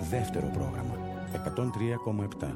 δεύτερο πρόγραμμα 103,7.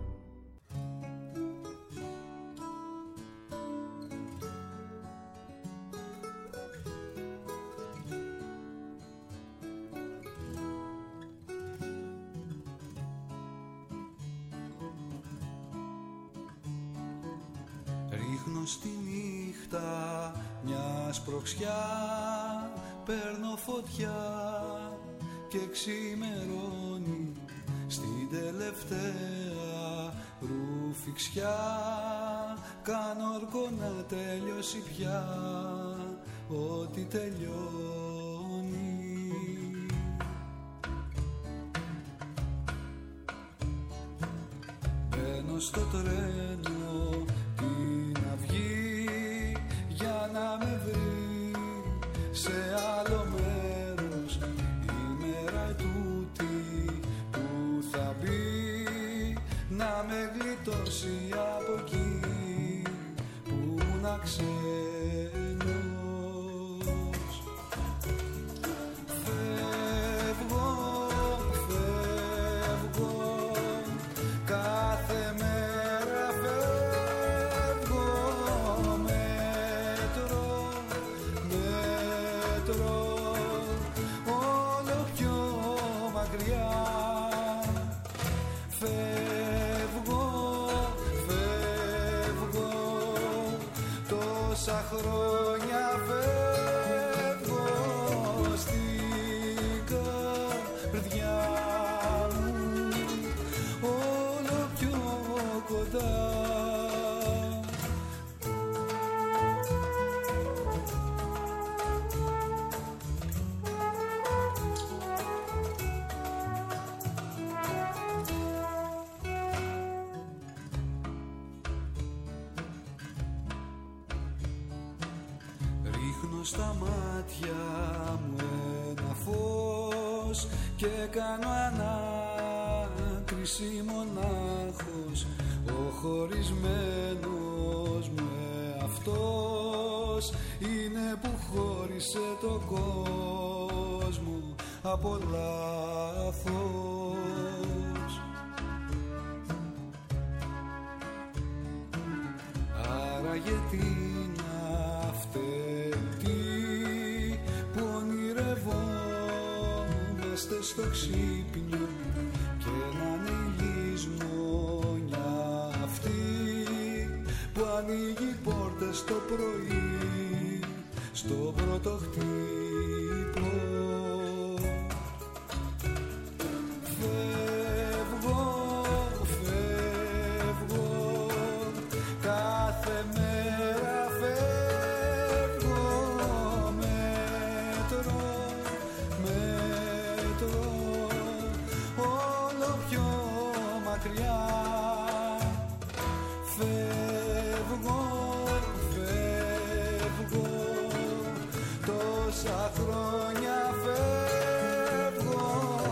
Ρίχνω στη νύχτα μια σπρωξιά, παίρνω φωτιά και ξημερώνει στην τελευταία ρουφιξιά. Κάνω όρκο να τελειώσει πια ό,τι τελειώνει. Μπαίνω στο τρένο την αυγή για να με βρει σε άλλο μέρος η μέρα τούτη που θα μπει, να με γλιτώσει από εκεί που να ξένος. Φεύγω, φεύγω, κάθε μέρα φεύγω, μέτρο, μέτρο, όλο πιο μακριά. Φεύγω, φεύγω, τόσα χρόνια φεύγω στην καρδιά μου, όλο πιο κοντά. Ρίχνω στα μάτια μου ένα φως και κάνω ανάκριση μονάχος. Ο χωρισμένος μου αυτός είναι που χώρισε το κόσμο από λάθος. Άρα γιατί να φταίει που ονειρευόμαστε στο ξύπνιο και να είναι η λησμόνια αυτή που ανοίγει πόρτες το πρωί στο πρώτο χτύπο. Φεύγω, φεύγω, κάθε μέρα φεύγω, μέτρο, μέτρο, όλο πιο μακριά. Φεύγω, φεύγω, τόσα χρόνια φεύγω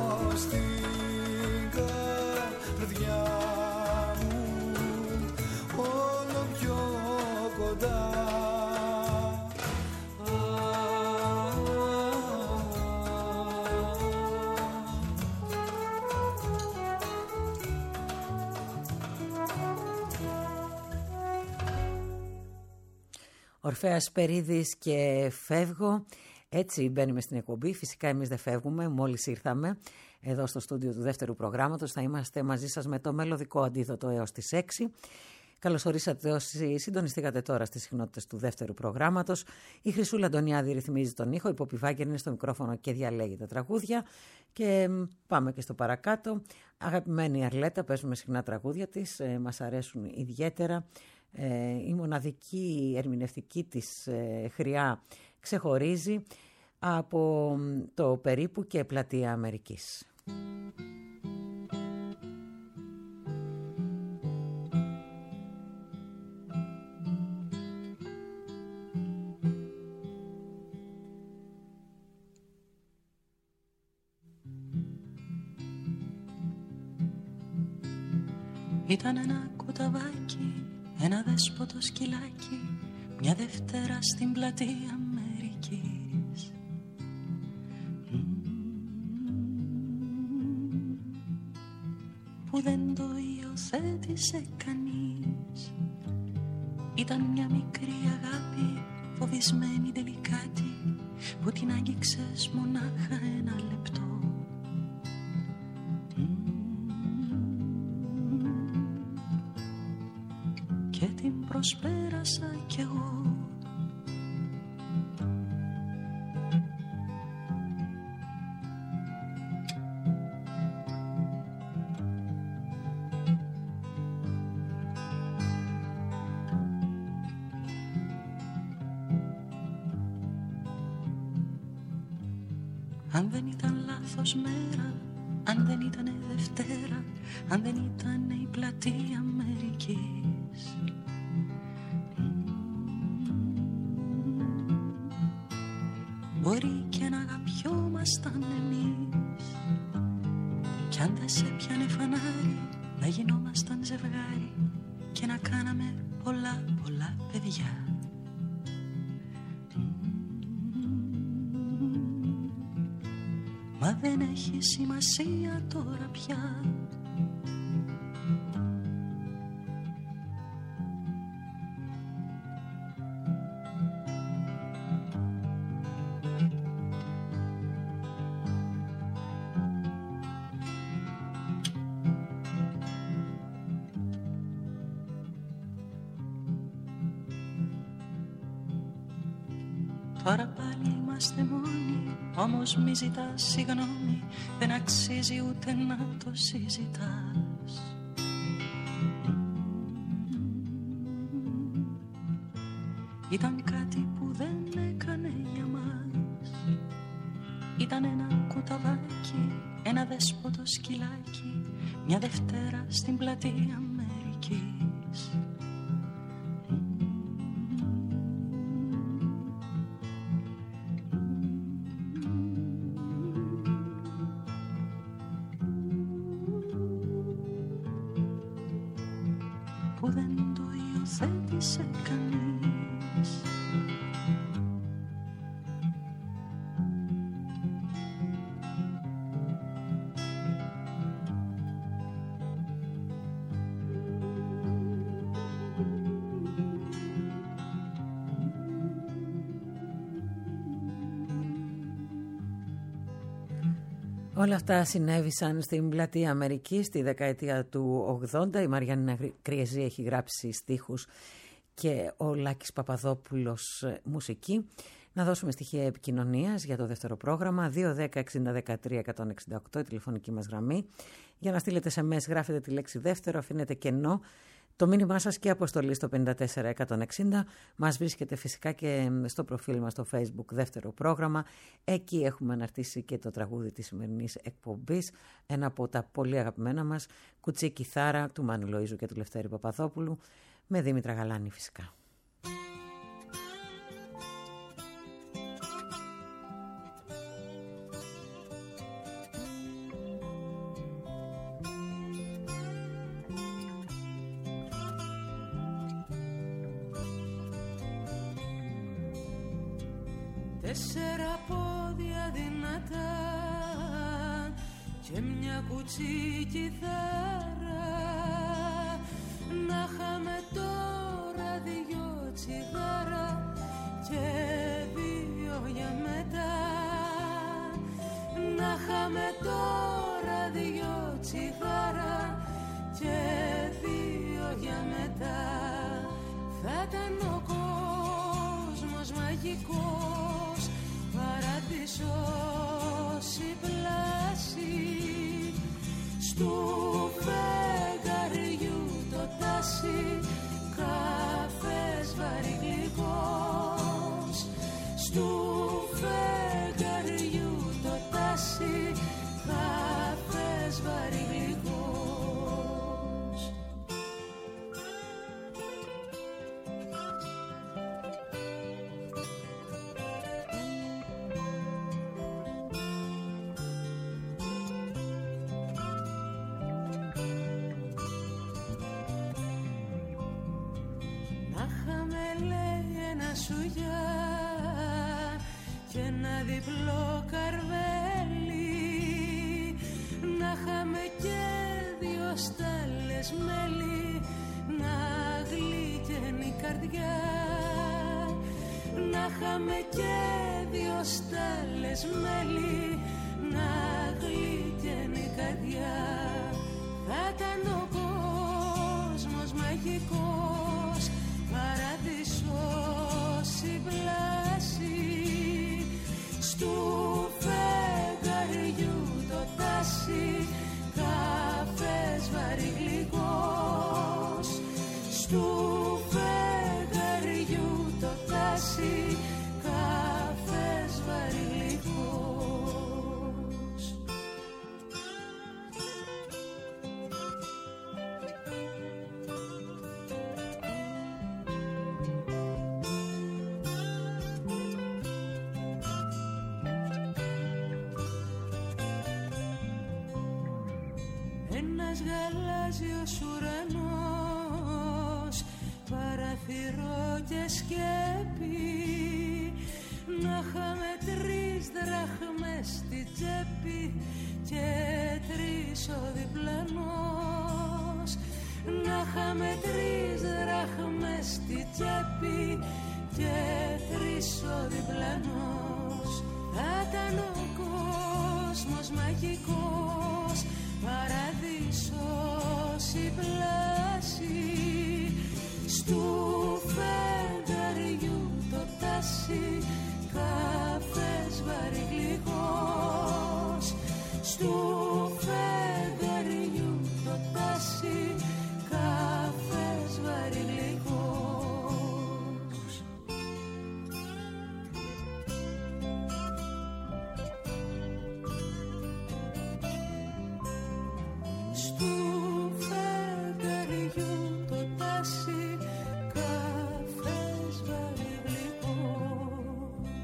στην καρδιά μου, όλο πιο κοντά. Ορφέας Περίδης και φεύγω. Έτσι μπαίνουμε στην εκπομπή. Φυσικά εμείς δεν φεύγουμε, μόλις ήρθαμε εδώ στο στούντιο του δεύτερου προγράμματος. Θα είμαστε μαζί σας με το μελωδικό αντίδοτο έως τις 6. Καλώς ορίσατε όσοι συντονιστήκατε τώρα στις συχνότητες του δεύτερου προγράμματος. Η Χρυσούλα Αντωνιάδη ρυθμίζει τον ήχο, η Πόπη Βάγκερ είναι στο μικρόφωνο και διαλέγει τα τραγούδια. Και πάμε και στο παρακάτω. Αγαπημένη Αρλέτα, παίζουμε συχνά τραγούδια της, μας αρέσουν ιδιαίτερα. Η μοναδική ερμηνευτική της χρειά ξεχωρίζει από το περίπου και πλατεία Αμερικής. Ήταν ένα κουταβάκι, ένα δέσποτο σκυλάκι, μια Δευτέρα στην πλατεία Αμερικής. που δεν το υιοθέτησε κανείς. Ήταν μια μικρή αγάπη, φοβισμένη τελικάτη, που την άγγιξες μονάχα ένα λεπτό. Και την προσπέρασα κι εγώ. Αν δεν ήταν λάθος μέρα, αν δεν ήτανε Δευτέρα, αν δεν ήτανε η πλατεία Αμερικής. Μπορεί και να αγαπιόμασταν εμείς, κι αν δεν σε πιάνε φανάρι, να γινόμασταν ζευγάρι και να κάναμε πολλά πολλά παιδιά. Μα δεν έχει σημασία τώρα πια. Τώρα πάλι είμαστε μόνοι, όμως μη ζητάς συγγνώμη, δεν αξίζει ούτε να το συζητάς. Ήταν κάτι που δεν έκανε για μας. Ήταν ένα κουταβάκι, ένα δέσποτο σκυλάκι, μια Δευτέρα στην πλατεία Αμερικής. Που δεν το υιοθέτησε κανείς. Όλα αυτά συνέβησαν στην πλατεία Αμερικής στη δεκαετία του 80. Η Μαριάννα Κριεζή έχει γράψει στίχους και ο Λάκης Παπαδόπουλος μουσική. Να δώσουμε στοιχεία επικοινωνίας για το δεύτερο πρόγραμμα. 210-60-13-168 η τηλεφωνική μας γραμμή. Για να στείλετε SMS γράφετε τη λέξη δεύτερο, αφήνετε κενό. Το μήνυμά σας και αποστολή στο 54160. Μας βρίσκεται φυσικά και στο προφίλ μας στο Facebook δεύτερο πρόγραμμα. Εκεί έχουμε αναρτήσει και το τραγούδι της σημερινής εκπομπής. Ένα από τα πολύ αγαπημένα μας, Κουτσί Κιθάρα του Μάνου Λοΐζου και του Λευτέρη Παπαδόπουλου, με Δήμητρα Γαλάνη φυσικά. Τέσσερα πόδια δυνατά και μια κουτσή κιθάρα, να χάμε τώρα δυο τσιγάρα και δύο για μετά. Να χάμε τώρα δυο τσιγάρα και δύο για μετά. Θα ήταν ο κόσμος μαγικός, παράδεισος η πλάση, στου φεγγαριού το τάσι, καφές βαρύ γλυκός. Στου φεγγαριού το τάσι, καφές βαρύ γλυκός. Σουγιά και ένα διπλό καρβέλι, να χάμε και δυο στάλες μέλι να γλύκαινε η καρδιά. Να είχαμε και δυο στάλες μέλι να γλύκαινε η καρδιά. Θα ήταν ο κόσμος μαγικός, παράδεισος η πλάση. Στου φεγγαριού το τάσι, καφές βαρύ γλυκός. Στου φεγγαριού το τάσι, καφές βαρύ γλυκός. Ένας γαλάζιος ουρανός, παραθυρό και σκέπη. Να είχαμε 3 δραχμές στη τσέπη και 3 ο διπλανός. Να είχαμε 3 δραχμές στη τσέπη και 3 ο διπλανός. Θα ήταν ο κόσμος μαγικός, παράδεισος η πλάση. Στου φεγγαριού το τάσι, καφές βαρύ γλυκός. Στου φεγγαριού το τάσι, καφές βαρύ γλυκός. Στου φεγγαριού το τάσι, καφές βαρύ γλυκός.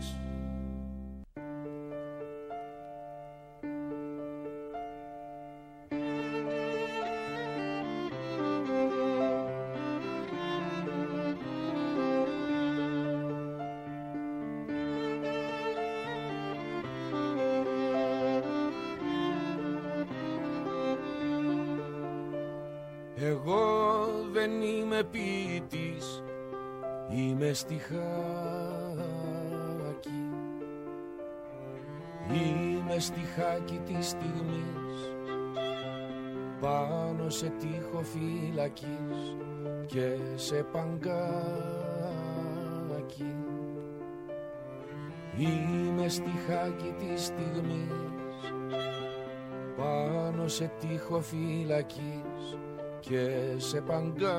Εγώ δεν είμαι ποιητής, είμαι στιχάκι. Είμαι στιχάκι της στιγμής, πάνω σε τοίχο φυλακής και σε παγκάκι. Είμαι στιχάκι της στιγμής, πάνω σε τοίχο φυλακής και σε παγκάκι.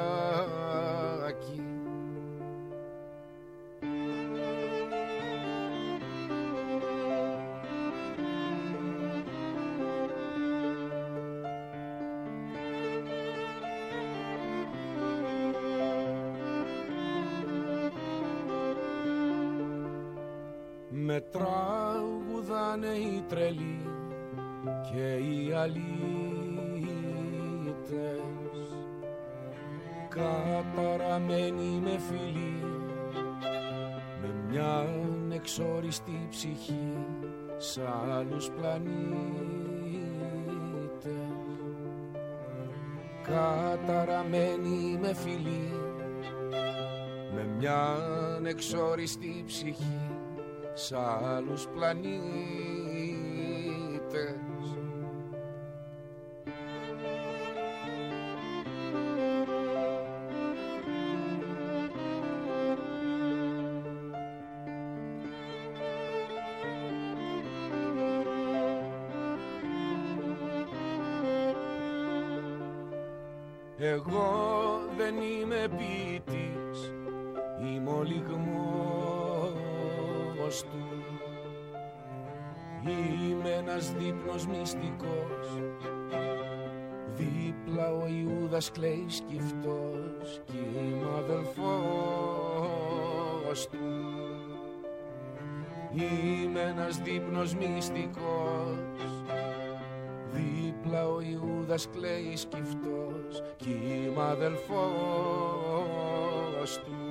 Με τραγουδάνε οι τρελοί και οι αλήτες, καταραμένοι με φιλί, με μια εξόριστη ψυχή σ' άλλους πλανήτες. Καταραμένοι με φιλί, με μια εξόριστη ψυχή σ' άλλους πλανήτες. Εγώ δεν είμαι ποιητής, είμαι ο λυγμός του. Είμαι ένας δείπνος μυστικός, δίπλα ο Ιούδας κλαίει σκυφτός κι είμαι αδελφός του. Είμαι ένας δείπνος μυστικός, δίπλα ο Ιούδας κλαίει σκυφτός κι είμαι αδελφός του.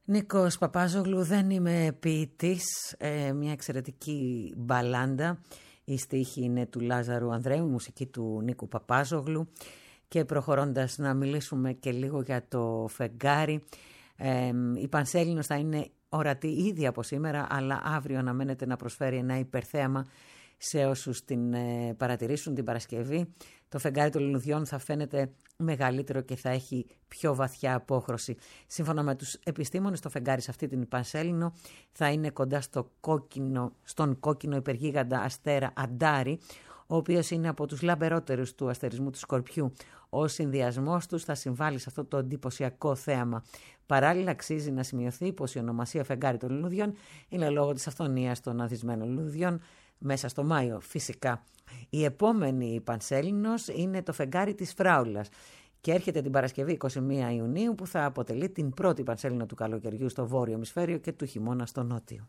Νίκος Παπάζογλου, δεν είμαι ποιητής, μια εξαιρετική μπαλάντα. Η στίχη είναι του Λάζαρου Ανδρέου, η μουσική του Νίκου Παπάζογλου. Και προχωρώντας να μιλήσουμε και λίγο για το φεγγάρι, η Πανσέλινος θα είναι ορατή ήδη από σήμερα, αλλά αύριο αναμένεται να προσφέρει ένα υπερθέαμα σε όσους την παρατηρήσουν την Παρασκευή. Το φεγγάρι των λουλουδιών θα φαίνεται μεγαλύτερο και θα έχει πιο βαθιά απόχρωση. Σύμφωνα με τους επιστήμονες, το φεγγάρι σε αυτή την Πανσέλινο θα είναι κοντά στον κόκκινο υπεργίγαντα αστέρα Αντάρι, ο οποίος είναι από τους λαμπερότερους του αστερισμού του Σκορπιού. Ο συνδυασμός τους θα συμβάλλει σε αυτό το εντυπωσιακό θέαμα. Παράλληλα, αξίζει να σημειωθεί πως η ονομασία φεγγάρι των λουλουδιών είναι λόγω της αυθονίας των ανθισμένων λουλουδιών μέσα στο Μάιο, φυσικά. Η επόμενη Πανσέλινος είναι το φεγγάρι της Φράουλας και έρχεται την Παρασκευή 21 Ιουνίου, που θα αποτελεί την πρώτη Πανσέλινο του καλοκαιριού στο βόρειο ημισφαίριο και του χειμώνα στο νότιο.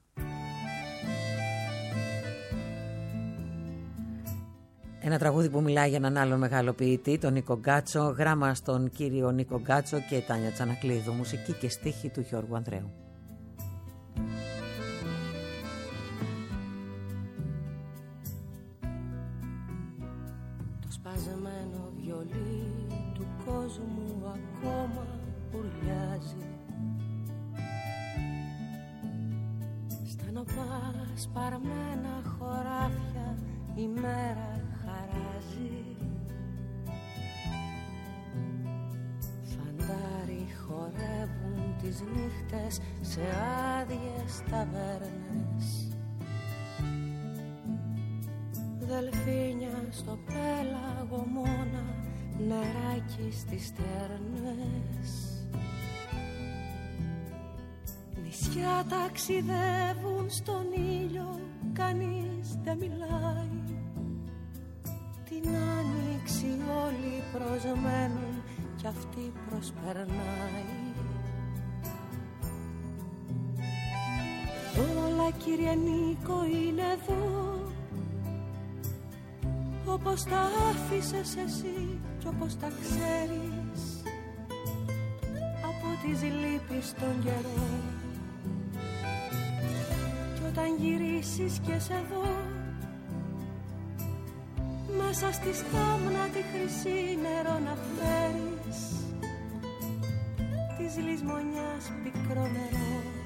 Ένα τραγούδι που μιλάει για έναν άλλον μεγάλο ποιητή, τον Νίκο Γκάτσο, γράμμα στον κύριο Νίκο Γκάτσο και Τάνια Τσανακλείδου, μουσική και στίχη του Γιώργου Ανδρέου. Το σπαζεμένο βιολί του κόσμου ακόμα ουρλιάζει. Στενοπά σπαρμένα χωράφια η μέρα χαράζει. Φαντάροι χορεύουν τις νύχτες σε άδειες ταβέρνες. Δελφίνια στο πέλαγο μόνα, νεράκι στις στέρνες. Νησιά ταξιδεύουν στον ήλιο, κανείς δεν μιλάει. Την άνοιξη όλοι προσμένουν κι αυτή προσπερνάει. Όλα κύριε Νίκο είναι εδώ, όπως τα άφησες εσύ κι όπως τα ξέρεις, από τις λύπεις τον καιρό. Κι όταν γυρίσεις και σε δω, μέσα στη στάμνα τη χρυσή νερό να φέρεις, της λησμονιάς πικρό νερό.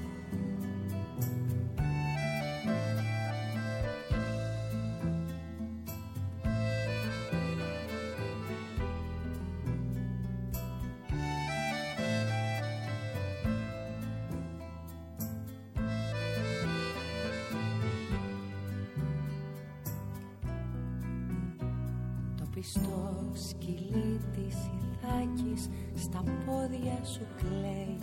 Στο σκυλί της Ιθάκης στα πόδια σου κλαίει.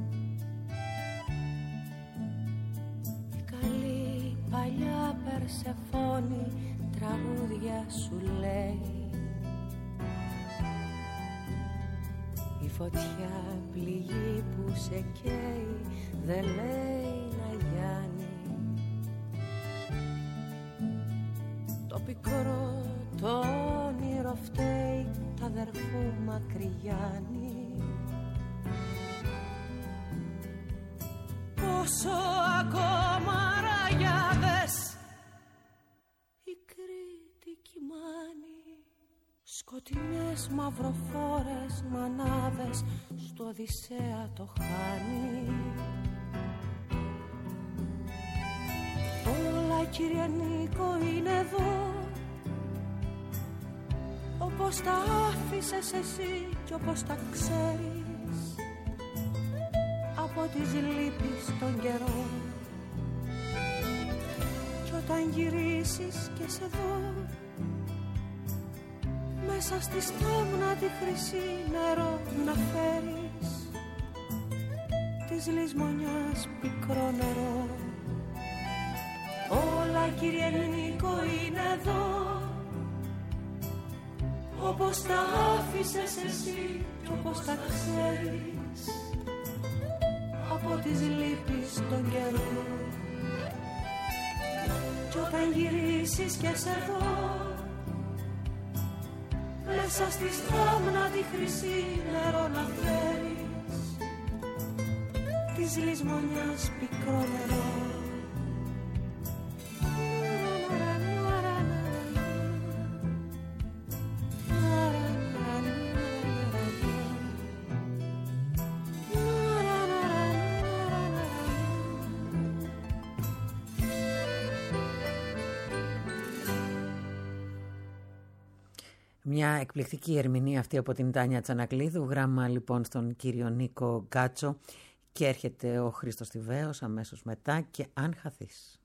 Η καλή παλιά Περσεφόνη τραγούδια σου λέει. Η φωτιά πληγή που σε καίει δεν λέει να γιάνει. Το πικρό το όνειρο φταίει τ' αδερφού Μακρυγιάννη. Πόσο ακόμα ραγιάδες η Κρήτη κοιμάνει. Σκοτεινές μαυροφόρες μανάδες στο Οδυσσέα το χάνει. Όλα κύριε Νίκο είναι εδώ, όπως τα άφησες εσύ κι όπως τα ξέρεις, από τις λύπεις τον καιρό. Κι όταν γυρίσεις και σε δω, μέσα στη στάμνα τη χρυσή νερό να φέρεις, της λησμονιάς πικρό νερό. Όλα κύριε Νίκο είναι εδώ, όπως τα άφησες εσύ κι όπως τα ξέρεις, από τις λύπεις τον καιρό. Κι όταν γυρίσεις και σε δω, μέσα στη στάμνα τη χρυσή νερό να φέρεις, της λησμονιάς πικρό νερό. Μια εκπληκτική ερμηνεία αυτή από την Τάνια Τσανακλίδου, γράμμα λοιπόν στον κύριο Νίκο Γκάτσο, και έρχεται ο Χρήστος Τιβαίος αμέσως μετά και «Αν χαθείς».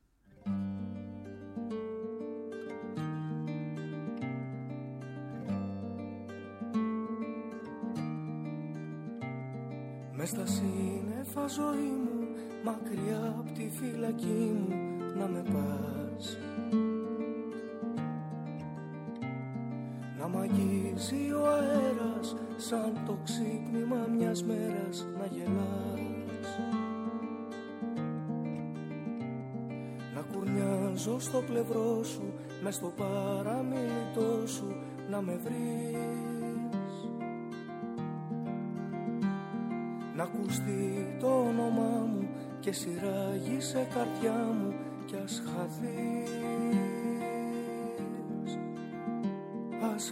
Μες στα σύννεφα ζωή μου, μακριά απ' τη φυλακή μου να με πας, να μ' αγγίζει ο αέρας σαν το ξύπνημα μιας μέρας να γελάς, να κουρνιάζω στο πλευρό σου, μες στο παραμιλητό σου να με βρεις, να ακουστεί το όνομά μου και σειράγει σε καρδιά μου κι ας χαθείς, ας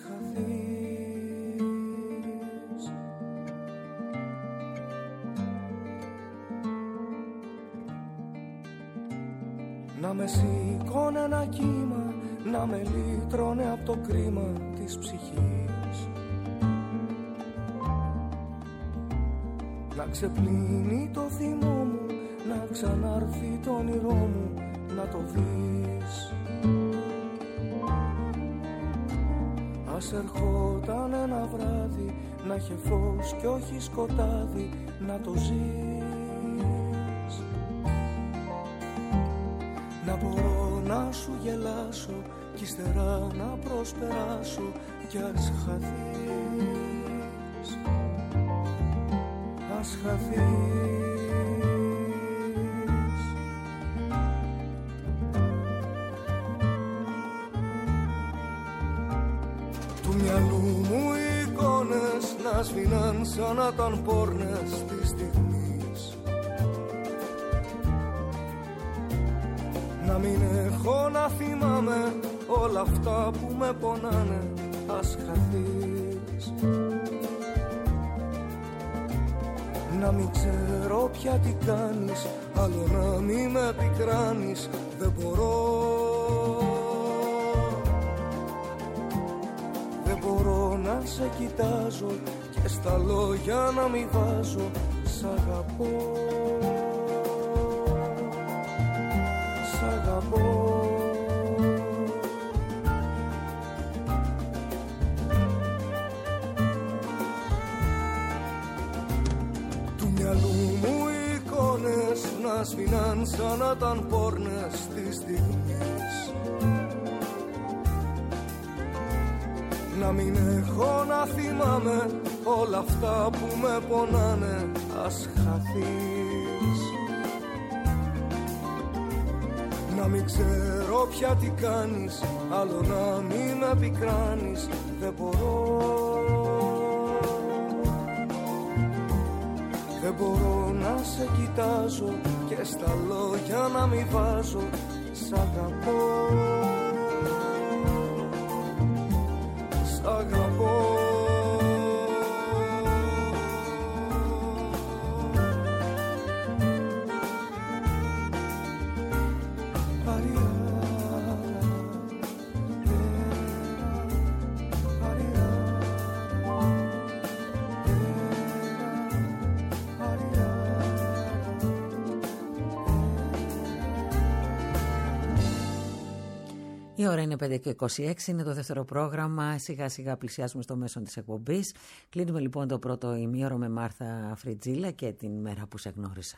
χαθείς. Να με σηκώνει ένα κύμα, να με λύτρωνε από το κρίμα της ψυχής, να ξεπλύνει το θυμό μου, να ξανάρθει το όνειρό μου να το δεις. Ας ερχόταν ένα βράδυ να είχε φως κι όχι σκοτάδι να το ζεις, να μπορώ να σου γελάσω κι ύστερα να προσπεράσω κι ας χαθείς, ας χαθείς. Του μυαλού μου οι εικόνες να σβήναν σαν να ήταν πόρνες της στιγμής, να μην έχω να θυμάμαι όλα αυτά που με πονάνε, ας χαθείς, να μην ξέρω πια τι κάνεις, άλλο να μην με πικράνεις, δεν μπορώ. Δεν μπορώ να σε κοιτάζω και στα λόγια να μην βάζω σ' αγαπώ, σ' αγαπώ. Του μυαλού μου οι εικόνες να σβήναν σαν να ήταν πόρνες της στιγμής, να μην έχω να θυμάμαι όλα αυτά που με πονάνε, ας χαθείς, να μην ξέρω πια τι κάνεις, άλλο να μην με πικράνεις, δεν μπορώ. Δεν μπορώ να σε κοιτάζω και στα λόγια να μην βάζω σ' αγαπώ, σ' αγαπώ. Η ώρα είναι 5:26, είναι το δεύτερο πρόγραμμα. Σιγά σιγά πλησιάζουμε στο μέσο της εκπομπής. Κλείνουμε λοιπόν το πρώτο ημίωρο με Μάρθα Φριτζίλα και την μέρα που σε γνώρισα.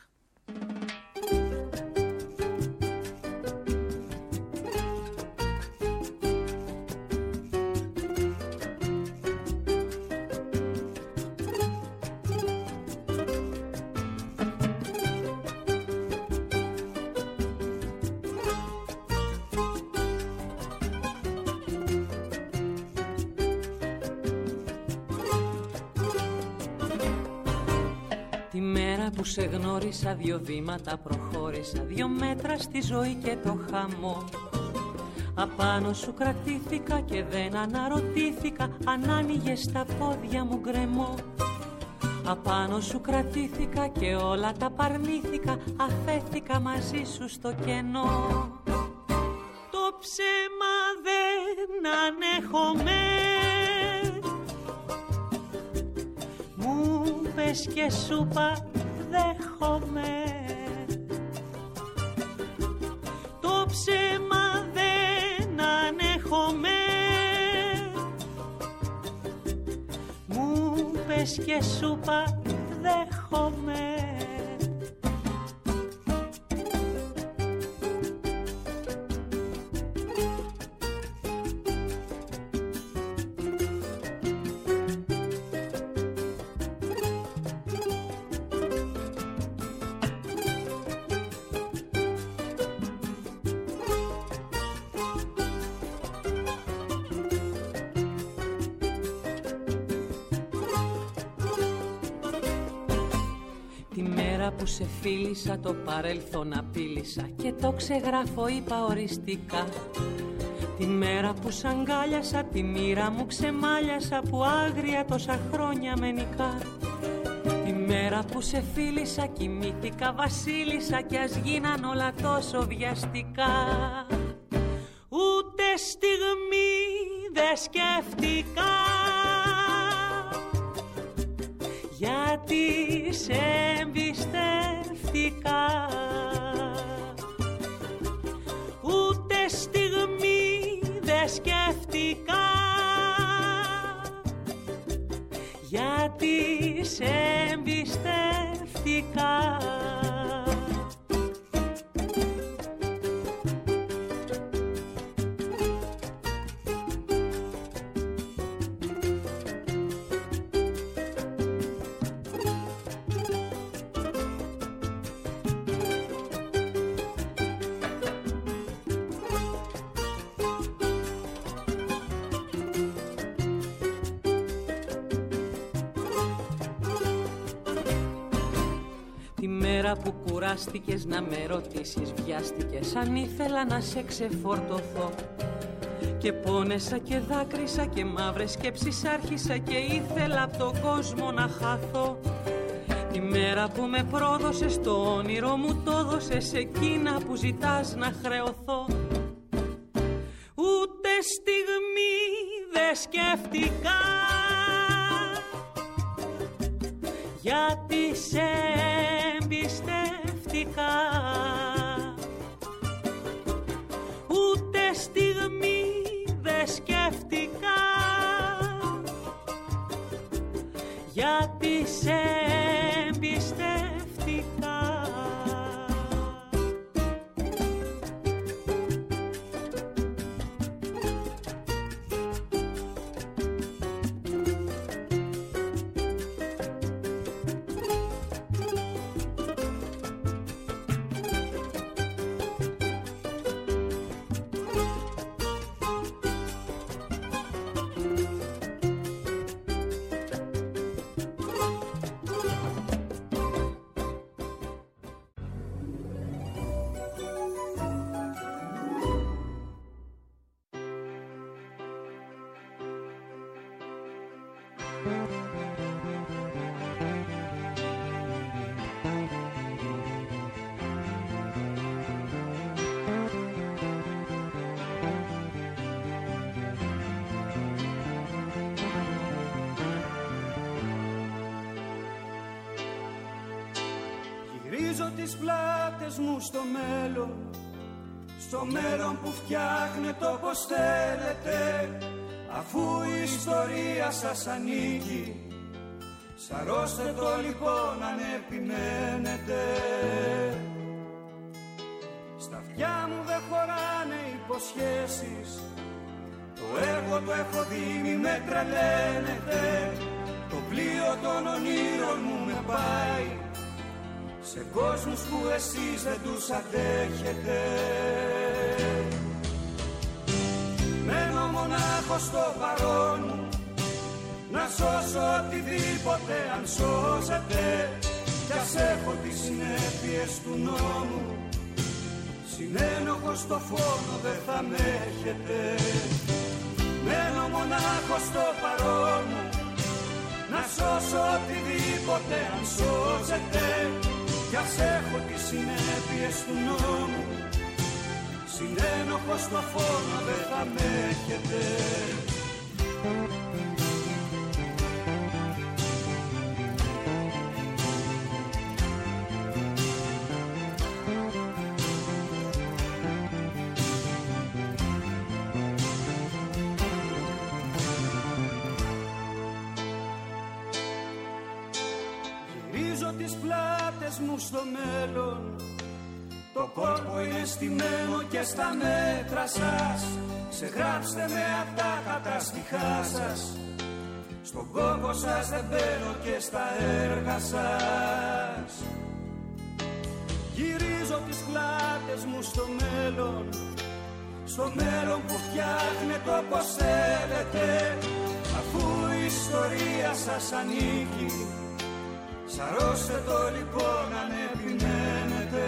Τη μέρα που που σε γνώρισα, 2 βήματα προχώρησα, 2 μέτρα στη ζωή και το χαμό. Απάνω σου κρατήθηκα και δεν αναρωτήθηκα αν άνοιγες τα πόδια μου γκρεμό. Απάνω σου κρατήθηκα και όλα τα παρνήθηκα, αφέθηκα μαζί σου στο κενό. Το ψέμα δεν ανέχομαι, μου πες και σου είπα δέχομαι. Το ψέμα δεν ανέχομαι, μου πες και σου είπα δέχομαι. Που σε φίλησα το παρελθόν απείλησα και το ξεγράφω είπα οριστικά. Τη μέρα που σ' αγκάλιασα, τη μοίρα μου ξεμάλιασα που άγρια τόσα χρόνια με νικά. Τη μέρα που σε φίλησα κοιμήθηκα βασίλισσα κι ας γίναν όλα τόσο βιαστικά. Ούτε στιγμή δεν σκέφτηκα γιατί σε εμπιστεύτηκα. Ούτε στιγμή δεν σκέφτηκα γιατί σε εμπιστεύτηκα. Που κουράστηκες να με ρωτήσεις, βιάστηκες αν ήθελα να σε ξεφορτωθώ. Και πόνεσα και δάκρυσα και μαύρες σκέψεις άρχισα και ήθελα από τον κόσμο να χαθώ. Τη μέρα που με πρόδωσες το όνειρο μου το έδωσες, εκείνα που ζητάς να χρεωθώ. Ούτε στιγμή δεν σκέφτηκα γιατί σε εμπιστεύτηκα. Ούτε στιγμή δεν σκέφτηκα γιατί σε εμπιστεύτηκα. Γυρίζω τις πλάτες μου στο μέλλον, στο μέλλον που φτιάχνετε όπως θέλετε, αφού η ιστορία σας ανήκει. Σαρώστε το λοιπόν αν επιμένετε. Στα αυτιά μου δεν χωράνε υποσχέσεις, το έργο το έχω δει μη με τρελαίνετε. Το πλοίο των ονείρων μου με πάει σε κόσμους που εσείς δεν τους αντέχετε. Μένω μονάχος στο παρόν μου, να σώσω οτιδήποτε αν σώζεται. κι ας έχω τις συνέπειες του νόμου, συνένοχος στο φόνο δεν θα με έχετε. Μένω μονάχος στο παρόν μου, να σώσω οτιδήποτε αν σώζεται, κι ας έχω τις συνέπειες του νόμου, συνένοχος στο φόνο δεν θα με έχετε. Γυρίζω τις πλάτες μου στο μέλλον, το κόρπο είναι στημένο και στα μέτρα σας. Ξεγράψτε με απ' τα καταστιχά σας, στον κόμπο σας δεν μπαίνω και στα έργα σας. Γυρίζω τις πλάτες μου στο μέλλον, στο μέλλον που φτιάχνετε όπως θέλετε, αφού η ιστορία σας ανήκει. Σαρώστε το λοιπόν αν επιμένετε.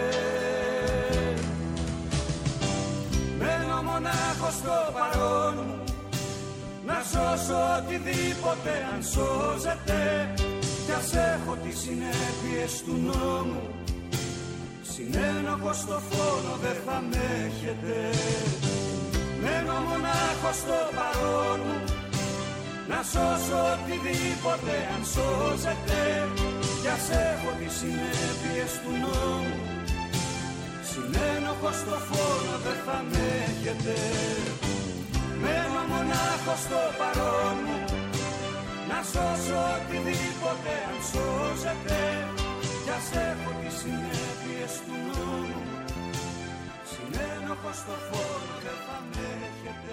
Μένω μονάχος στο παρόν μου, να σώσω οτιδήποτε αν σώζεται, κι ας έχω τις συνέπειες του νόμου, συνένοχος στο φόνο δεν θα με έχετε. Μένω μονάχος στο παρόν μου, να σώσω οτιδήποτε αν σώζεται, κι ας έχω τις συνέπειες του νόμου, συνένοχος στο φόνο δεν θα με έχετε. Μένω μονάχος στο παρόν μου, να σώσω οτιδήποτε αν σώζεται, κι ας έχω τις συνέπειες του νόμου, συνένοχος στο φόνο δεν θα με έχετε.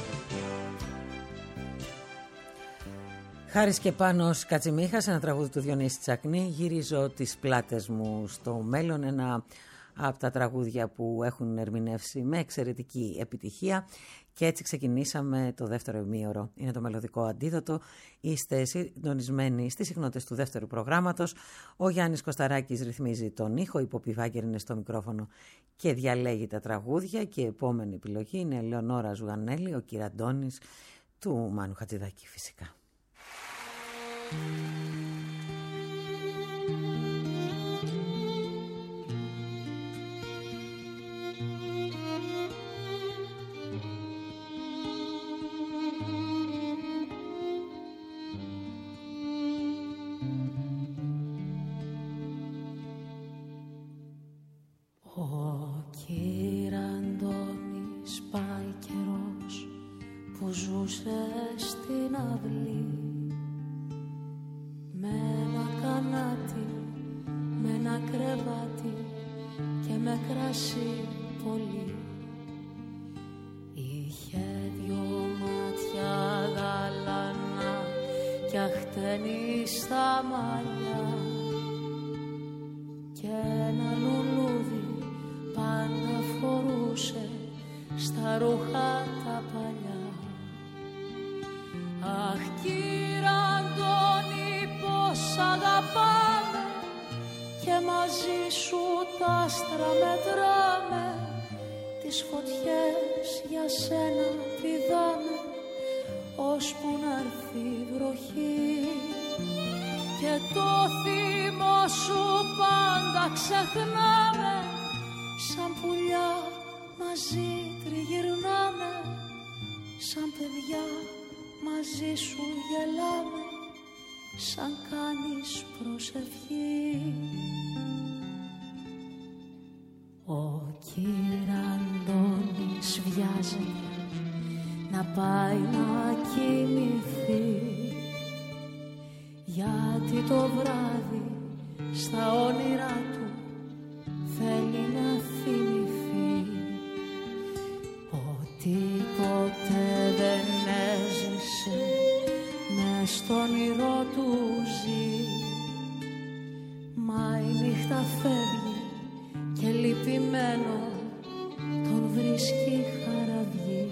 Χάρης και Πάνος Κατσιμίχας, ένα τραγούδι του Διονύση Τσακνή. Γυρίζω τις πλάτες μου στο μέλλον, ένα από τα τραγούδια που έχουν ερμηνεύσει με εξαιρετική επιτυχία. Και έτσι ξεκινήσαμε το δεύτερο ημίωρο. Είναι το μελωδικό αντίδοτο. Είστε συντονισμένοι στις συχνότητες του δεύτερου προγράμματος. Ο Γιάννης Κωσταράκης ρυθμίζει τον ήχο, η Ποπή Βάγκερ είναι στο μικρόφωνο και διαλέγει τα τραγούδια. Και η επόμενη επιλογή είναι η Ελεονόρα Ζουγανέλη, ο Κυραντώνης του Μάνου Χατζηδάκη φυσικά. Ο Κυραντώνης πάει καιρός που ζούσε στην αυλή, με ένα κανάτι, με ένα κρεβάτι και με κρασί πολύ. Είχε δυο μάτια γαλανά κι αχτένει στα μαλλιά και ένα λουλούδι πάντα φορούσε στα ρούχα τα παλιά. Αχ, Κυραντώνη, πως αγαπάμε και μαζί σου τα άστρα μετράμε, τις φωτιές για σένα πηδάμε ώσπου να έρθει η βροχή, και το θύμο σου πάντα ξεχνάμε, σαν πουλιά μαζί τριγυρνάμε, σαν παιδιά μαζί σου γελάμε, σαν κάνεις προσευχή. Ο Κυραντώνης βιάζεται να πάει να κοιμηθεί, γιατί το βράδυ στα όνειρά του θέλει να θυμηθεί ότι ποτέ δεν έζησε μες στο όνειρό του ζει. Μα η νύχτα φεύγει και λυπημένο τον βρίσκει χαραυγή.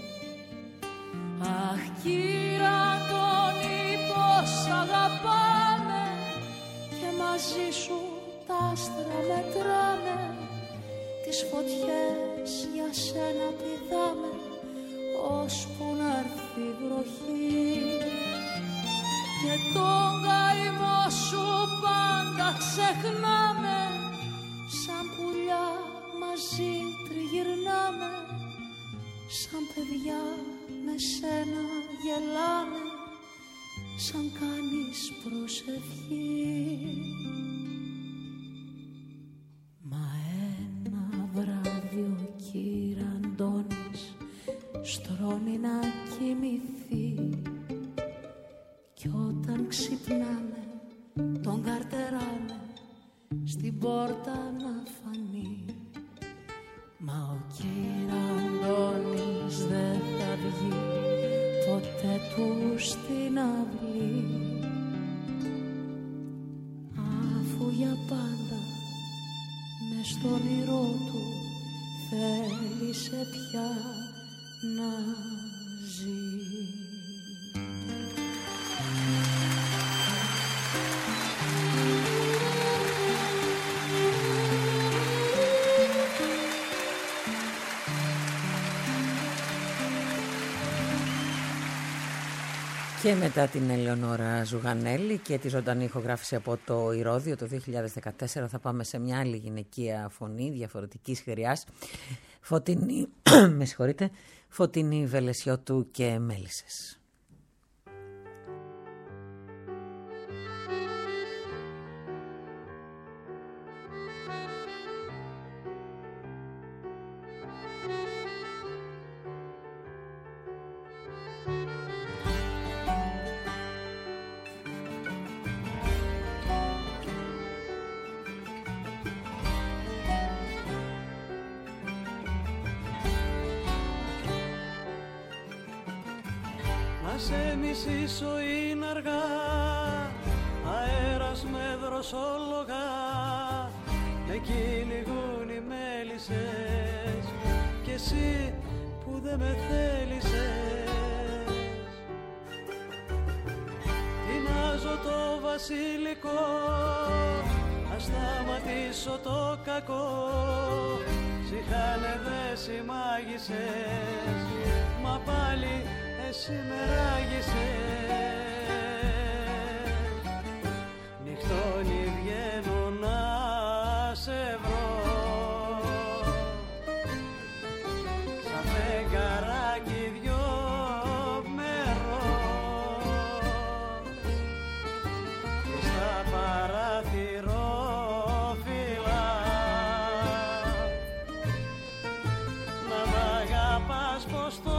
Αχ, Κυραντώνη, πως αγαπάμε και μαζί μαζί σου τα άστρα μετράμε, τις φωτιές για σένα πηδάμε, ώσπου να έρθει η βροχή. Και τον καημό σου πάντα ξεχνάμε, σαν πουλιά μαζί τριγυρνάμε, σαν παιδιά με σένα γελάμε, σαν κάνεις προσευχή. Μα ένα βράδυ ο κυρ' Αντώνης στρώνει να κοιμηθεί, κι όταν ξυπνάμε τον καρτεράμε στην πόρτα να φανεί. Μα ο κυρ' Αντώνης δεν θα βγει ποτέ του στην αυλή, αφού για πάντα μες στο όνειρό του θέλησε πια να ζει. Και μετά την Ελεονόρα Ζουγανέλη και τη ζωντανή ηχογράφηση από το Ηρώδειο το 2014 θα πάμε σε μια άλλη γυναικεία φωνή διαφορετικής χρειάς, Φωτεινή, με συγχωρείτε, Φωτεινή Βελεσιώτου και Μέλισσες. Σε μισήσω είναι αργά, αέρας με δροσόλογα, με κυνηγούν οι μέλισσες κι εσύ που δεν με θέλησες. Τεινάζω το βασιλικό, ας σταματήσω το κακό, σ' είχανε δέσει μάγισσες, μα πάλι εσύ με ράγισες. Νυχτώνει βγαίνω να σε βρω, σαν φεγγαράκι δυο μερό, και στα παραθυρόφυλλα να μ' αγαπάς πως το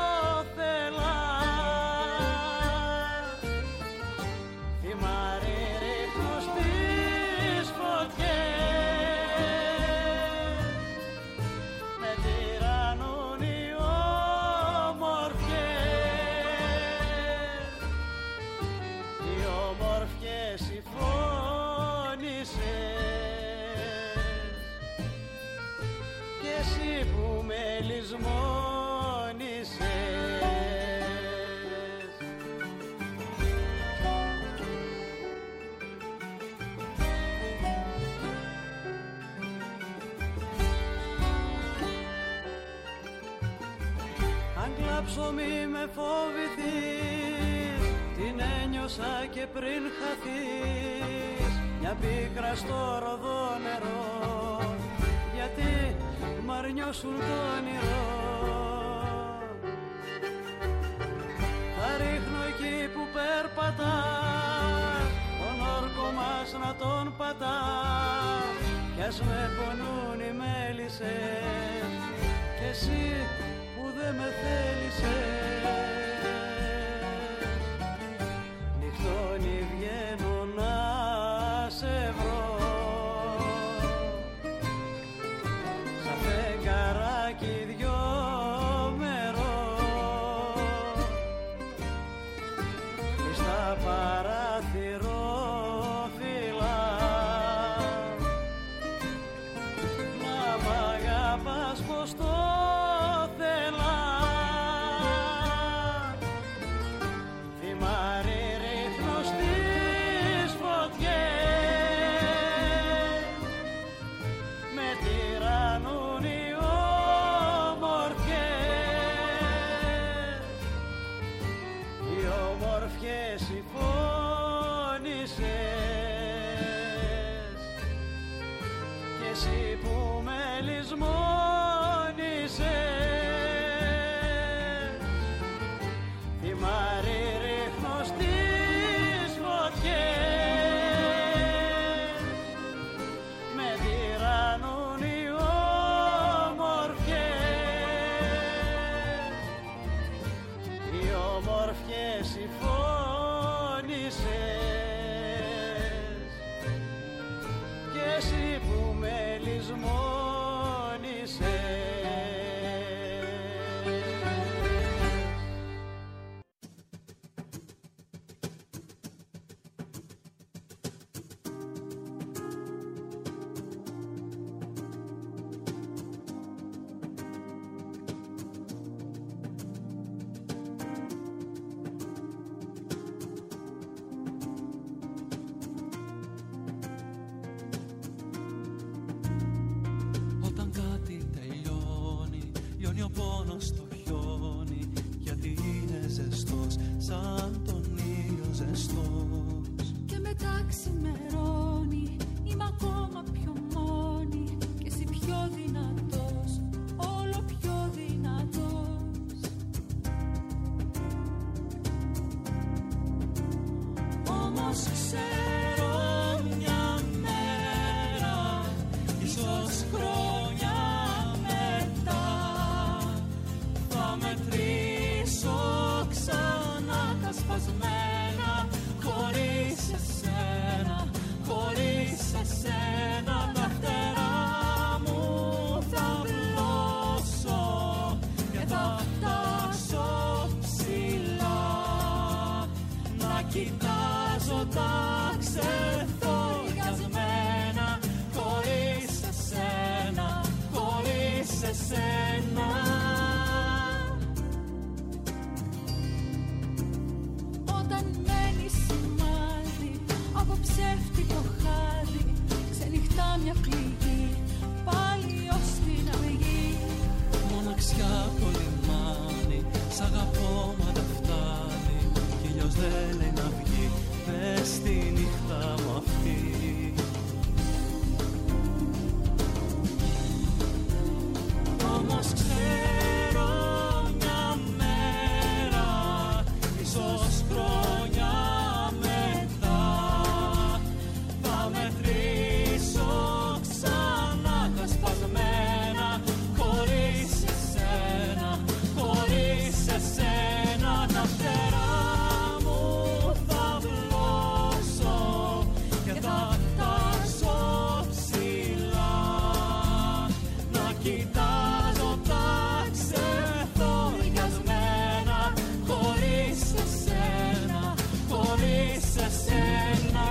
μη με φοβηθείς, την ένιωσα και πριν χαθείς, μια πίκρα στο ροδό νερό, γιατί μ' αρνιώσουν το όνειρο. Θα ρίχνω εκεί που περπατάς, τον όρκο μας να τον πατάς, κι ας με πονούν οι μέλισσες κι εσύ που δεν με θέλησες. Νυχτώνει βγαίνω να σε βρω, σαν φεγγαράκι δυο μερό, και στα παραθυρόφυλλα να μ' αγαπάς πως το θυμάρι ρίχνω στις φωτιές, οι όμορφιες, οι όμορφιες συμφώνησες κι εσύ που με λησμόνησες, τη Μάρη ρίχνω στις φωτιές, με τυραννούν οι όμορφιες, οι όμορφιες συμφώνησες κι εσύ που με λησμόνησες. Όταν κάτι τελειώνει, λιώνει ο πόνος στο χιόνι, γιατί είναι ζεστός σαν τον ήλιο ζεστός. Και μετά ξημερώνει, είμαι ακόμα πιο μόνη και εσύ πιο δυνατός, όλο πιο δυνατός. Όμως ξέρω μια μέρα, ίσως χρόνια μετά, θα μετρήσω ξανά τα σπασμένα, χωρίς εσένα, χωρίς εσένα τα φτερά μου θα πλώσω και θα φτάσω ψηλά, να κοιτάζω τα ξεθοριασμένα, χωρίς εσένα, χωρίς εσένα. Όταν μένει σημάδι από ψεύτικο χάδι, ξενυχτά μια πληγή, πάλι ως την αυγή. Μοναξιά από το λιμάνι, σ' αγαπώ μα δεν φτάνει, κι ήλιος δεν λέει να βγει μες στη νύχτα μου αυτή. Όμως ξέρω μια μέρα, ίσως χρόνια μετά, θα μετρήσω ξανά τα σπασμένα, χωρίς εσένα, χωρίς εσένα τα φτερά μου θα πλώσω και θα φτάσω ψηλά, να κοιτάζω τα ξεθοριασμένα, χωρίς εσένα, χωρίς εσένα.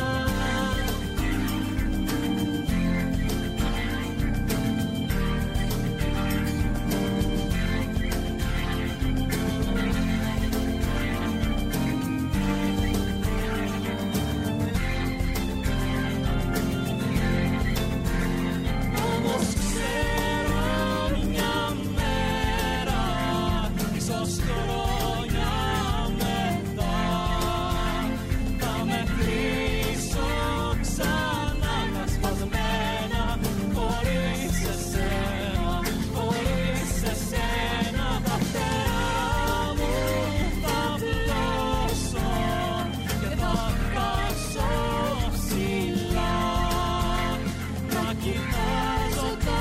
Όμως ξέρω μια μέρα, ίσως χρόνια μετά, θα μετρήσω ξανά τα σπασμένα, χωρίς εσένα, χωρίς εσένα τα φτερά μου θα πλώσω και θα φτάσω ψηλά, να κοιτάζω τα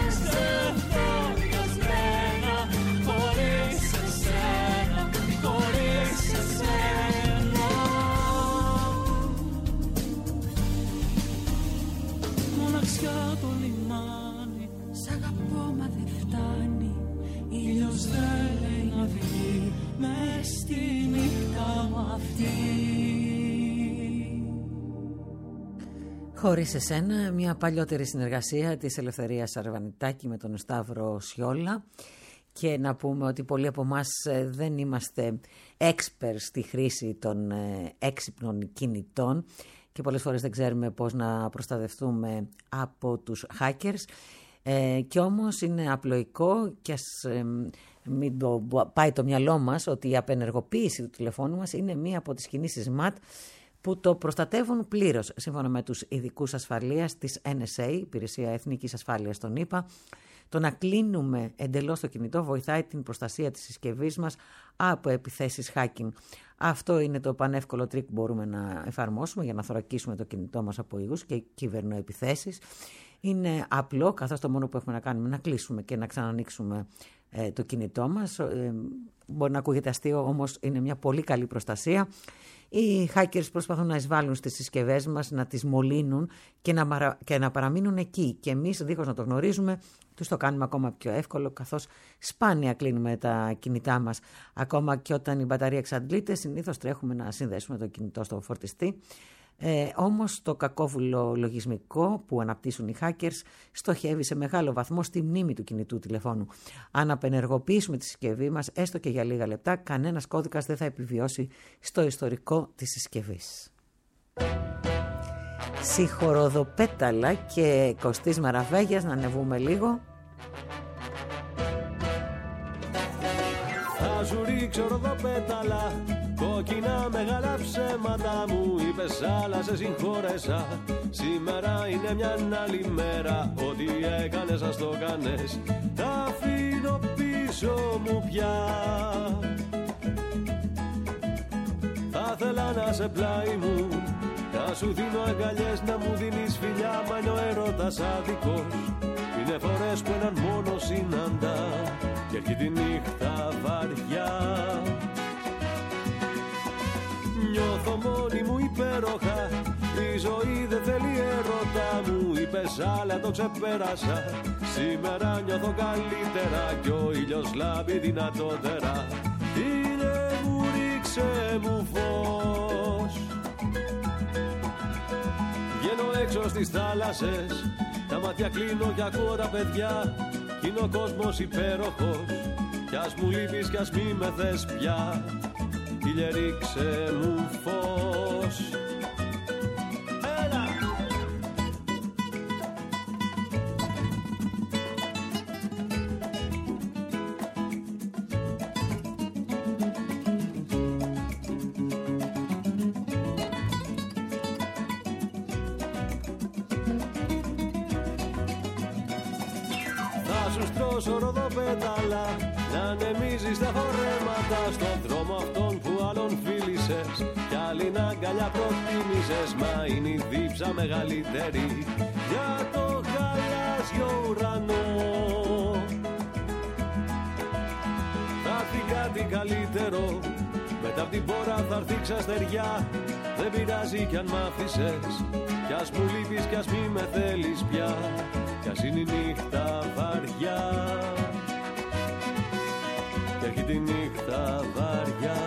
ξεθοριασμένα, χωρίς εσένα, χωρίς εσένα. Μοναξιά το λιμάνι, Σ' αγαπώ μα δεν φτάνει, ήλιος δεν λέει να βγει μες στη νύχτα μου αυτή. Χωρίς εσένα, μια παλιότερη συνεργασία της Ελευθερίας Αρβανιτάκη με τον Σταύρο Σιόλα. Και να πούμε ότι πολλοί από εμάς δεν είμαστε experts στη χρήση των έξυπνων κινητών και πολλές φορές δεν ξέρουμε πώς να προστατευτούμε από τους hackers. Κι όμως είναι απλοϊκό και ας μην πάει το μυαλό μας ότι η απενεργοποίηση του τηλεφώνου μας είναι μία από τις κινήσεις ΜΑΤ που το προστατεύουν πλήρως, σύμφωνα με τους ειδικούς ασφαλείας της NSA, Υπηρεσία Εθνικής Ασφάλειας των ΗΠΑ. Το να κλείνουμε εντελώς το κινητό βοηθάει την προστασία της συσκευής μας από επιθέσεις hacking. Αυτό είναι το πανεύκολο τρίκ που μπορούμε να εφαρμόσουμε για να θωρακίσουμε το κινητό μας από ήχους και κυβερνοεπιθέσεις. Είναι απλό, καθώς το μόνο που έχουμε να κάνουμε να κλείσουμε και να ξανανοίξουμε το κινητό μας. Μπορεί να ακούγεται αστείο, όμως είναι μια πολύ καλή προστασία. Οι hackers προσπαθούν να εισβάλλουν στις συσκευές μας, να τις μολύνουν και να παραμείνουν εκεί. Και εμείς, δίχως να το γνωρίζουμε, τους το κάνουμε ακόμα πιο εύκολο, καθώς σπάνια κλείνουμε τα κινητά μας. Ακόμα και όταν η μπαταρία εξαντλείται, συνήθως τρέχουμε να συνδέσουμε το κινητό στο φορτιστή. Όμως το κακόβουλο λογισμικό που αναπτύσσουν οι hackers στοχεύει σε μεγάλο βαθμό στη μνήμη του κινητού τηλεφώνου. Αν απενεργοποιήσουμε τη συσκευή μας έστω και για λίγα λεπτά, κανένας κώδικας δεν θα επιβιώσει στο ιστορικό της συσκευής. Σιχοροδοπέταλα και Κωστής Μαραβέγιας, να ανεβούμε λίγο. Θα σου ρίξω ροδοπέταλα, κόκκινα μεγάλα ψέματα μου είπες, αλλά σε συγχώρεσα. Σήμερα είναι μια άλλη μέρα, ό,τι έκανες ας το κάνες. Τα αφήνω πίσω μου πια. Θα ήθελα να σε πλάι μου, να σου δίνω αγκαλιές, να μου δίνεις φιλιά, μα είναι ο έρωτας άδικος. Είναι φορές που έναν μόνο συναντά και έρχει τη νύχτα βαριά. Νιώθω μόνη μου υπέροχα, η ζωή δεν θέλει έρωτα μου είπες, αλλά το ξεπέρασα. Σήμερα νιώθω καλύτερα κι ο ήλιος λάμπει δυνατότερα. Είναι μου, ρίξε μου φως. Βγαίνω έξω στις θάλασσες, τα μάτια κλείνω κι ακούω τα παιδιά. Κι είναι ο κόσμος υπέροχος, κι ας μου λείπεις κι ας μη με θες πια. Ήλιε ρίξε μου φως. Έλα! Θα σου στρώσω ροδοπέταλα, να ανεμίζεις τα φορέματα στον δρόμο αυτόν που άλλον φίλησες κι άλλη αγκαλιά προτίμησες. Μα είναι η δίψα μεγαλύτερη για το γαλάζιο ουρανό. Θα έρθει κάτι καλύτερο, μετά απ' την πόρα θα έρθει ξαστεριά. Δεν πειράζει κι αν μ' άφησες, κι ας μου λείπεις κι ας μη με θέλεις πια. Κι ας είναι η νύχτα βαριά και έρχει τη νύχτα βαριά.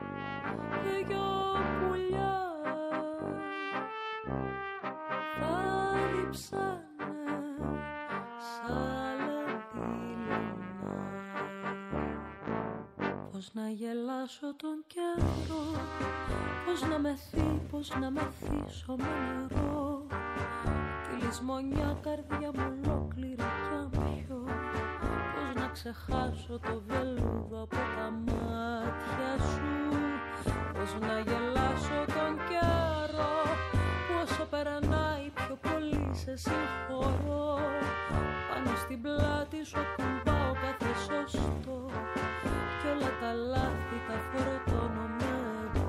Θα κρύψανε σαν λεπίλωνα. Πώς να γελάσω τον καιρό, πώς να μεθεί, πώς να μεθύσω με νερό. Τη λησμονιά καρδιά μου ολόκληρη κι αν πιω. Πώς να ξεχάσω το βελούδο από τα μάτια σου. Πώς να γελάσω τον καιρό, που όσο περνάει πιο πολύ σε συγχωρώ. Πάνω στην πλάτη σου ακουμπάω κάθε σωστό κι όλα τα λάθη τα φορτώνω με εγώ.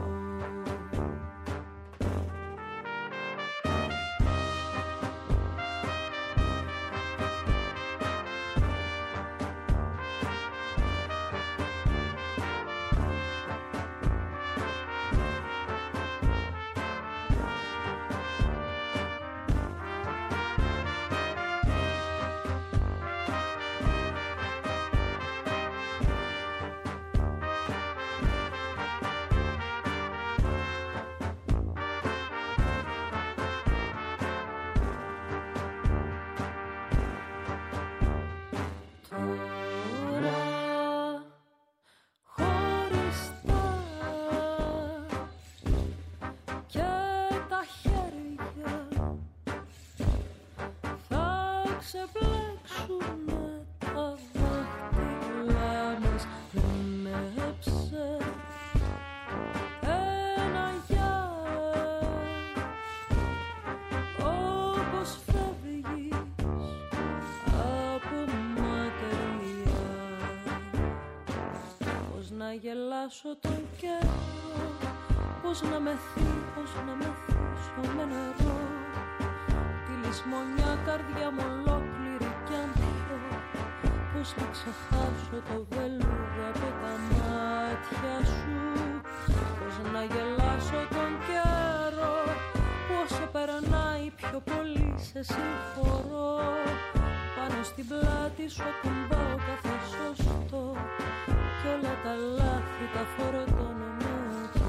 Να γελάσω τον καιρό, πώς να μεθεί, πώς να μεθύσω με νερό. Τη λησμονιά καρδιά μου ολόκληρη κι αν πιω. Πώς να ξεχάσω το βελούδι από τα μάτια σου. Πώς να γελάσω τον καιρό, που όσο περνάει πιο πολύ σε συγχωρώ. Πάνω στην πλάτη σου ακουμπάω κάθε σωστό κι όλα τα λάθη τα φορτώνω με εγώ.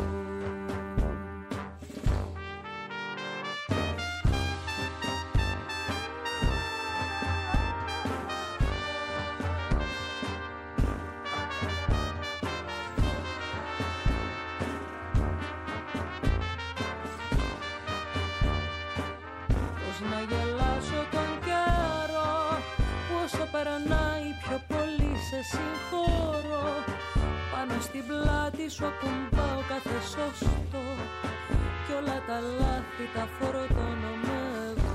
Πώς να γελάσω τον καιρό, που όσο περνάει πιο πολύ σε συγχωρώ. Πάνω στην πλάτη σου ακουμπάω κάθε σωστό κι όλα τα λάθη τα φορτώνω με εγώ.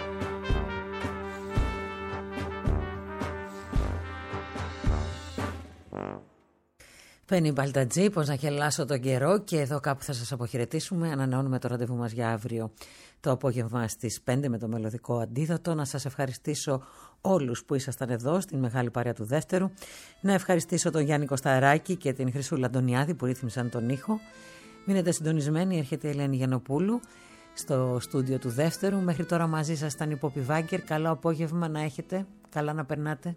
Πέννη Μπαλτατζή, πώς να γελάσω τον καιρό, και εδώ κάπου θα σας αποχαιρετήσουμε. Ανανεώνουμε το ραντεβού μας για αύριο το απόγευμα στις 5 με το μελωδικό αντίδοτο. Να σας ευχαριστήσω όλους που ήσασταν εδώ στην μεγάλη παρέα του Δεύτερου. Να ευχαριστήσω τον Γιάννη Κωσταράκη και την Χρυσούλα Αντωνιάδη που ρύθμισαν τον ήχο. Μείνετε συντονισμένοι, έρχεται η Ελένη Γιαννοπούλου στο στούντιο του Δεύτερου. Μέχρι τώρα μαζί σας ήταν η Πόπη Βάγκερ. Καλό απόγευμα να έχετε, καλά να περνάτε.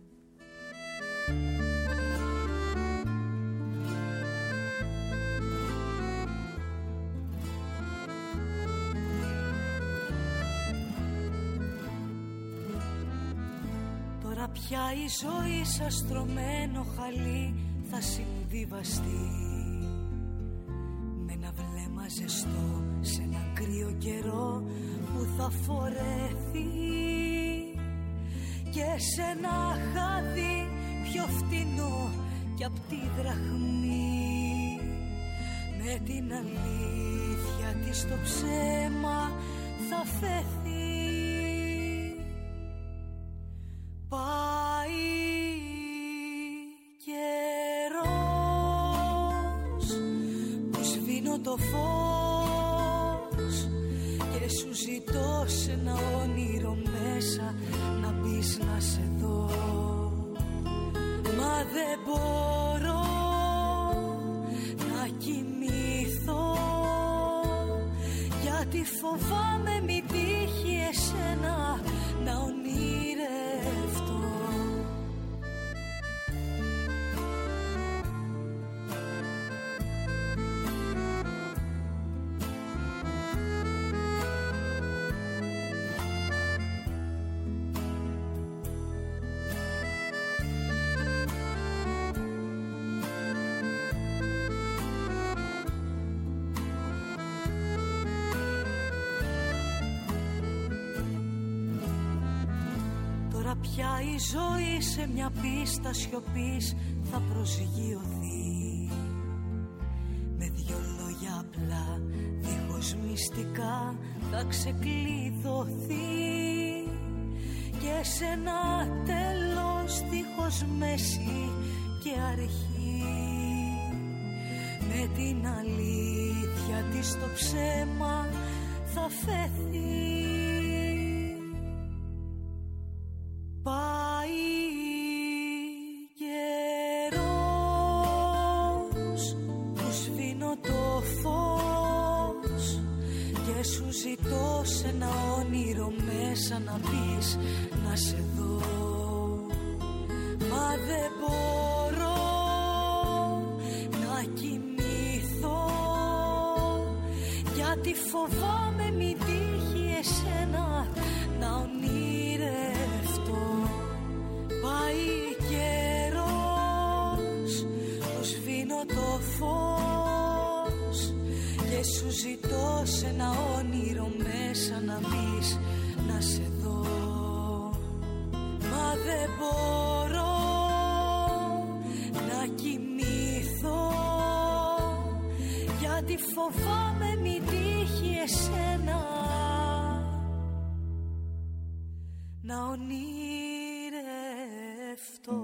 Πια η ζωή σας στρωμένο χαλί θα συμβιβαστεί με ένα βλέμμα ζεστό σε ένα κρύο καιρό που θα φορεθεί και σε ένα χάδι πιο φτηνό κι απ' τη δραχμή. Με την αλήθεια της το ψέμα θα φεθεί. Πάει καιρός που σβήνω το φως και σου ζητώ σε ένα όνειρο μέσα να μπεις να σε δω. Μα δεν μπορώ να κοιμηθώ γιατί φοβάμαι μη τύχει εσένα να ονειρευτώ. Τώρα πια η ζωή σε μια πίστα σιωπής θα προσγειωθεί. Με δυο λόγια απλά, δίχως μυστικά θα ξεκλειδωθεί. Και σε ένα τέλος δίχως μέση και αρχή, με την αλήθεια της το ψέμα θα φεθεί. Πάει καιρός που σβήνω το φως και σου ζητώ σε ένα όνειρο μέσα να πεις να σε δω. Μα δεν μπορώ να κοιμηθώ, γιατί φοβάμαι μη τύχει εσένα να ονειρευτώ. Πάει καιρός που σβήνω το φως και σου ζητώ σε ένα όνειρο μέσα να πεις να σε δω. Μα δεν μπορώ να κοιμηθώ, γιατί φοβάμαι μη τύχει εσένα να ονειρευτώ.